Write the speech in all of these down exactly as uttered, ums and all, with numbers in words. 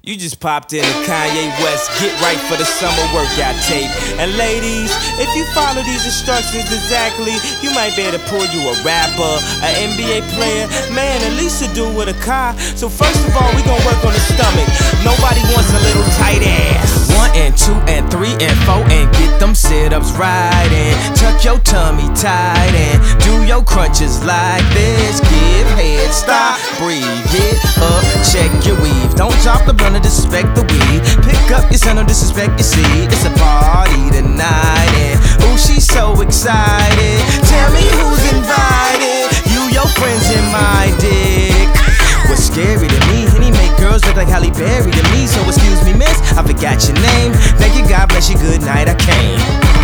You just popped in to Kanye West, get right for the summer workout tape. And ladies, if you follow these instructions exactly, you might be able to pull you a rapper, an N B A player, man, at least to do with a car. So first of all, we gon' work on the stomach. Nobody wants a little tight ass. One and two and three and four and get them sit-ups right and tuck your tummy tight and do your crunches like this. Give head, stop, breathe, get up, check your weave. Don't drop the blunt, disrespect the weed. Pick up your son, don't disrespect your seed. It's a party tonight and ooh, she's so excited. Tell me who's invited. You, your friends, and my dick. What's scary to me, and he make girls look like Halle Berry to me. So excuse me, miss, I forgot your name. Thank you, God bless you, good night. I came,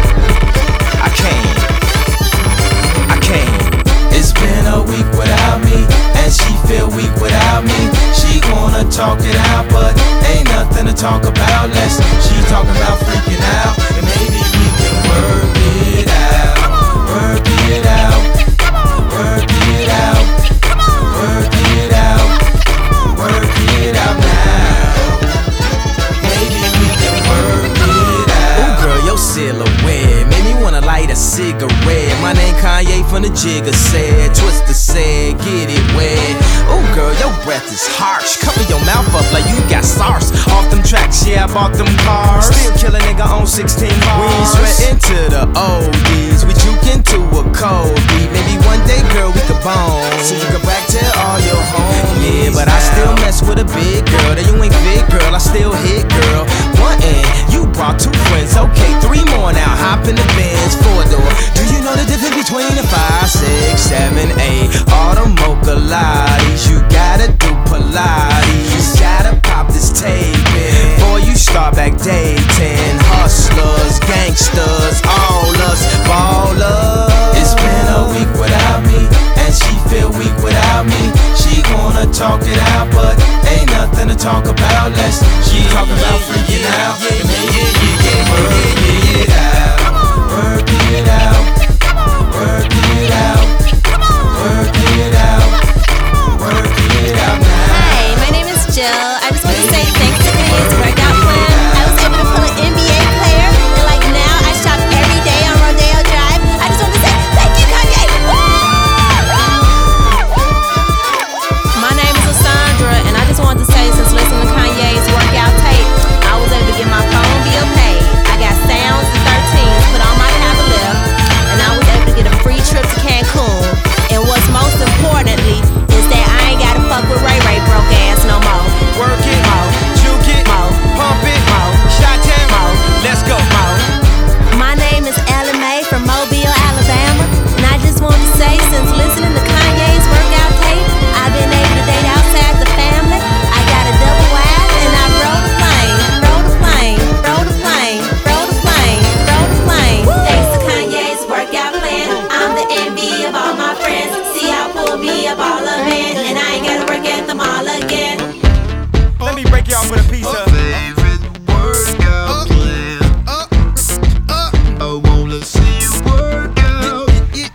I came, I came. It's been a week without me, and she feel weak without me. She wanna talk it out, but ain't nothing to talk about. Less she talking about freaking out, and maybe we can work it out, work it out, work it out, work it out, work it out now. Maybe we can work it out. Ooh, girl, your silhouette made me wanna light a cigarette. My name Kanye from the Jigga said, Twister said, get it wet. Ooh, girl, your breath is harsh. Cover your mouth up like you got SARS. Off them tracks, yeah, I bought them cars. Still kill a nigga on sixteen bars. We ain't sweating to the oldies. We juke into a cold beat. Maybe one day, girl, we could bone. So you can back tell all your homies. Yeah, but I still mess with a big girl. That you ain't big, girl, I still hit, girl. One end, you brought two friends. Okay, three more now. Hop in the Benz, four door. Do you know the difference between a five, six, seven, eight? All the mocha lotties. You gotta do Pilates. You gotta pop this tape in before you start back dating. Hustlers, gangsters, all us ballers. It's been a week without me, and she feel weak without me. She wanna talk it out, but ain't nothing to talk about. Less she talk about freaking out. Yeah, yeah, yeah, yeah, work it out, work it out, work it out, work it out, work it out now. Hi, my name is Jill. I just want to say thanks to Kanye's workout plan. I was able to pull an N B A player, and like now I shop every day on Rodeo Drive. I just want to say thank you, Kanye. My name is Lysandra, and I just wanted to say since listening to Kanye's workout tape, I was able to get my phone bill paid. I got sounds and thirteens put on my tablet, and I was able to get a free trip to Cancun. And what's most importantly is that I ain't gotta fuck with Ray Ray broke ass no more. Work it, Mo, juke it, Mo, pump it, Mo, Shot-town, Mo, let's go, Mo. My name is Ella May from Mobile, Alabama, and I just want to say since listening to Kanye's workout tape, I've been able to date outside the family. I got a double wide and I rode a plane, rode a plane, rode a plane, rode a plane, rode a plane. Thanks to Kanye's workout plan, I'm the envy of all my friends. See, I pull me a ball of in, and I ain't gotta work at the mall again. Let me break y'all for the pizza. Favorite workout plan. I wanna see you work out.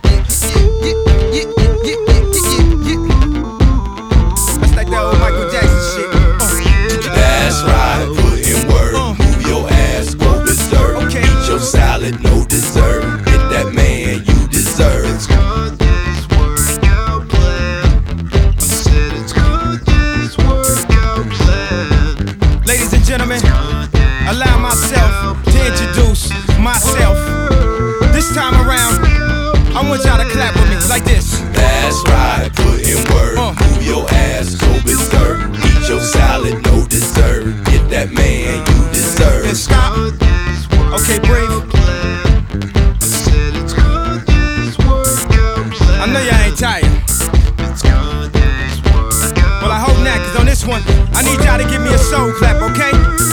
That's like that old Michael Jackson shit. That's right, put in work, move your ass, go berserk. Okay. Eat your salad, no dessert. Get that man you deserve. It's Kanye's workout plan. I said it's Kanye's workout plan. Ladies and gentlemen, allow myself to introduce myself. This time around, I want y'all to clap with me like this. That's right, put in work, Uh. move your ass, go berserk. Eat your salad, no dessert. Get that man you And deserve. stop. Kanye's workout Okay, breathe. plan. I said it's Kanye's workout plan. I know y'all ain't tired. It's Kanye's workout Well, I hope not, cause on this one, I need y'all to give me a soul clap, okay?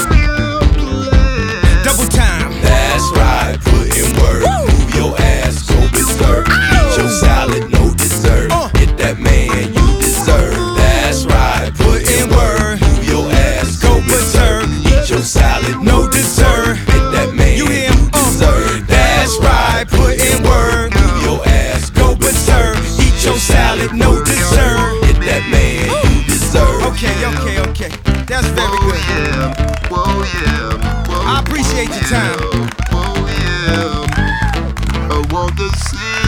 Double time. That's right, put in work, move your ass, go berserk. Eat your salad, no dessert. Uh. Get that man you deserve. That's right, put in work, move your ass, go berserk. Eat your salad, No dessert. Get that man You you hear him? Uh. deserve. That's right, put in work. move your ass, Go berserk. Eat your salad, no dessert. Get that man you deserve. Okay, okay, okay. That's very good. yeah, whoa, yeah. I appreciate your time. Whoa, yeah. I want to see